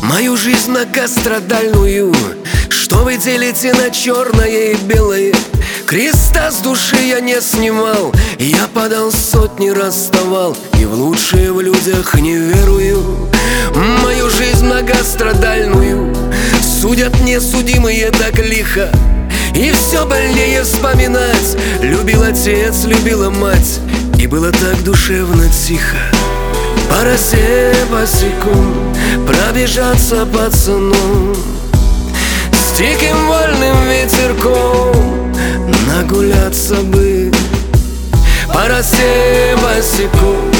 Мою жизнь многострадальную, что вы делите на черное и белое. Креста с души я не снимал, я подал сотни, расставал, и в лучшее в людях не верую. Мою жизнь многострадальную судят несудимые так лихо, и все больнее вспоминать. Любил отец, любила мать, и было так душевно тихо. По росе босиком пробежаться пацаном, с диким вольным ветерком нагуляться бы. По росе босиком